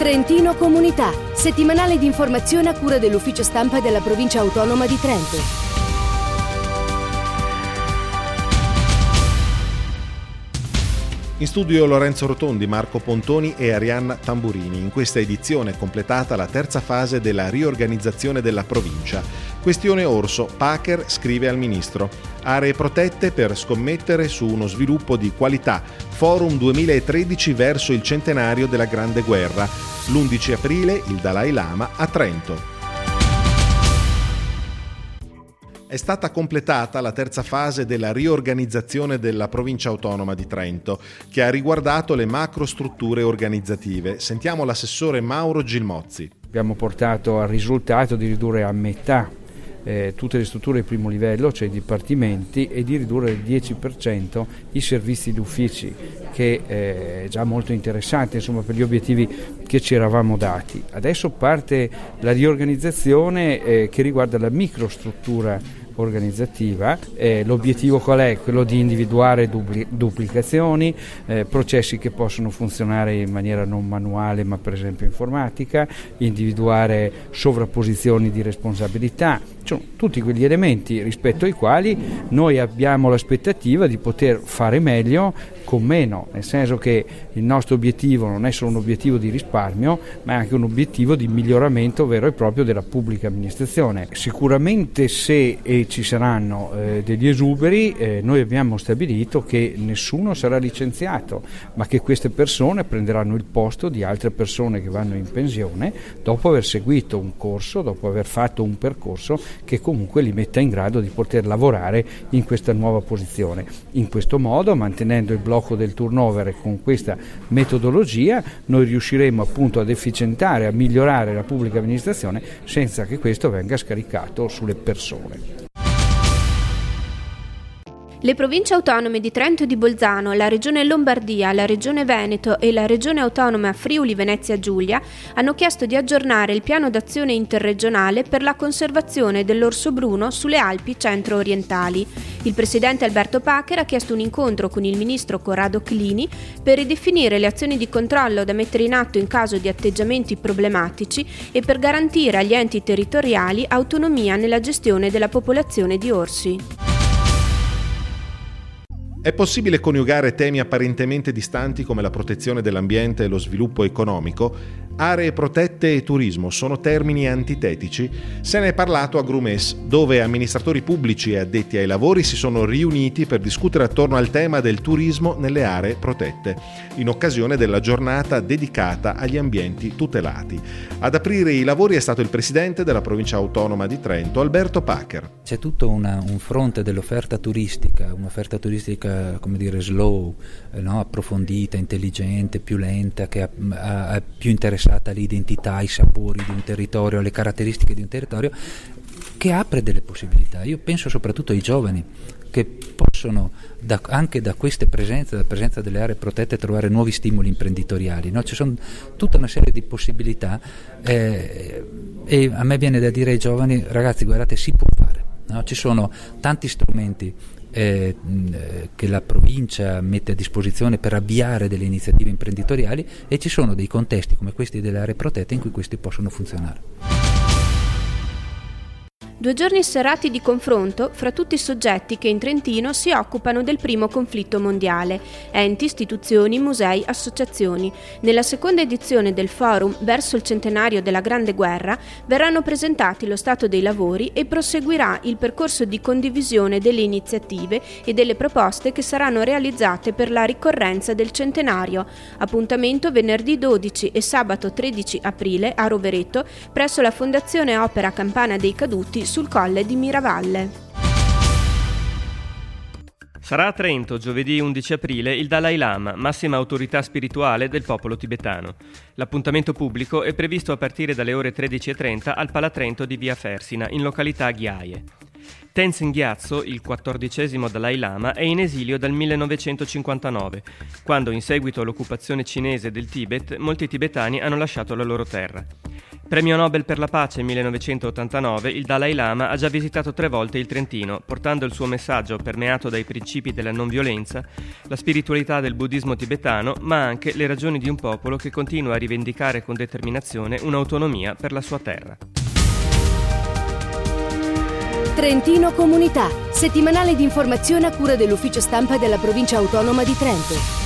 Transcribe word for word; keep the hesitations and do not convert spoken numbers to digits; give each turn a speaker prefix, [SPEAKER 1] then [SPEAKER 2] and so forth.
[SPEAKER 1] Trentino Comunità, settimanale di informazione a cura dell'ufficio stampa della provincia autonoma di Trento.
[SPEAKER 2] In studio Lorenzo Rotondi, Marco Pontoni e Arianna Tamburini. In questa edizione è completata la terza fase della riorganizzazione della provincia. Questione Orso. Packer scrive al ministro. Aree protette per scommettere su uno sviluppo di qualità. Forum duemilatredici verso il centenario della Grande Guerra. L'undici aprile il Dalai Lama a Trento. È stata completata la terza fase della riorganizzazione della provincia autonoma di Trento, che ha riguardato le macrostrutture organizzative. Sentiamo l'assessore Mauro Gilmozzi.
[SPEAKER 3] Abbiamo portato al risultato di ridurre a metà eh, tutte le strutture di primo livello, cioè i dipartimenti, e di ridurre del dieci per cento i servizi di uffici, che è già molto interessante, insomma, per gli obiettivi che ci eravamo dati. Adesso parte la riorganizzazione eh, che riguarda la microstruttura organizzativa. Eh, l'obiettivo qual è? Quello di individuare dupli- duplicazioni, eh, processi che possono funzionare in maniera non manuale ma per esempio informatica, individuare sovrapposizioni di responsabilità, cioè tutti quegli elementi rispetto ai quali noi abbiamo l'aspettativa di poter fare meglio con meno, nel senso che il nostro obiettivo non è solo un obiettivo di risparmio, ma è anche un obiettivo di miglioramento vero e proprio della pubblica amministrazione. Sicuramente se eh, ci saranno eh, degli esuberi, eh, noi abbiamo stabilito che nessuno sarà licenziato, ma che queste persone prenderanno il posto di altre persone che vanno in pensione dopo aver seguito un corso, dopo aver fatto un percorso che comunque li metta in grado di poter lavorare in questa nuova posizione. In questo modo, mantenendo il blocco del turnover e con questa metodologia, noi riusciremo appunto ad efficientare, a migliorare la pubblica amministrazione senza che questo venga scaricato sulle persone.
[SPEAKER 4] Le province autonome di Trento e di Bolzano, la regione Lombardia, la regione Veneto e la regione autonoma Friuli Venezia Giulia hanno chiesto di aggiornare il piano d'azione interregionale per la conservazione dell'orso bruno sulle Alpi centro-orientali. Il presidente Alberto Packer ha chiesto un incontro con il ministro Corrado Clini per ridefinire le azioni di controllo da mettere in atto in caso di atteggiamenti problematici e per garantire agli enti territoriali autonomia nella gestione della popolazione di orsi.
[SPEAKER 2] È possibile coniugare temi apparentemente distanti come la protezione dell'ambiente e lo sviluppo economico? Aree protette e turismo sono termini antitetici? Se ne è parlato a Grumes, dove amministratori pubblici e addetti ai lavori si sono riuniti per discutere attorno al tema del turismo nelle aree protette, in occasione della giornata dedicata agli ambienti tutelati. Ad aprire i lavori è stato il presidente della provincia autonoma di Trento, Alberto Packer.
[SPEAKER 5] C'è tutto una, un fronte dell'offerta turistica, un'offerta turistica, come dire, slow, eh, no? approfondita, intelligente, più lenta, che è più interessata all'identità, ai sapori di un territorio, alle caratteristiche di un territorio, che apre delle possibilità. Io penso soprattutto ai giovani, che possono da, anche da queste presenze, dalla presenza delle aree protette, trovare nuovi stimoli imprenditoriali, no? Ci sono tutta una serie di possibilità eh, e a me viene da dire ai giovani: ragazzi, guardate, si può fare, no? Ci sono tanti strumenti Eh, che la provincia mette a disposizione per avviare delle iniziative imprenditoriali, e ci sono dei contesti come questi delle aree protette in cui questi possono funzionare.
[SPEAKER 4] Due giorni serrati di confronto fra tutti i soggetti che in Trentino si occupano del primo conflitto mondiale: enti, istituzioni, musei, associazioni. Nella seconda edizione del forum verso il centenario della Grande Guerra verranno presentati lo stato dei lavori e proseguirà il percorso di condivisione delle iniziative e delle proposte che saranno realizzate per la ricorrenza del centenario. Appuntamento venerdì dodici e sabato tredici aprile a Rovereto presso la Fondazione Opera Campana dei Caduti sul colle di Miravalle.
[SPEAKER 6] Sarà a Trento giovedì undici aprile il Dalai Lama, massima autorità spirituale del popolo tibetano. L'appuntamento pubblico è previsto a partire dalle ore tredici e trenta al Palatrento di via Fersina, in località Ghiaie. Tenzin Gyatso, il quattordicesimo Dalai Lama, è in esilio dal millenovecentocinquantanove, quando in seguito all'occupazione cinese del Tibet molti tibetani hanno lasciato la loro terra. Premio Nobel per la pace millenovecentottantanove, il Dalai Lama ha già visitato tre volte il Trentino, portando il suo messaggio permeato dai principi della non violenza, la spiritualità del buddismo tibetano, ma anche le ragioni di un popolo che continua a rivendicare con determinazione un'autonomia per la sua terra.
[SPEAKER 1] Trentino Comunità, settimanale di informazione a cura dell'Ufficio Stampa della Provincia Autonoma di Trento.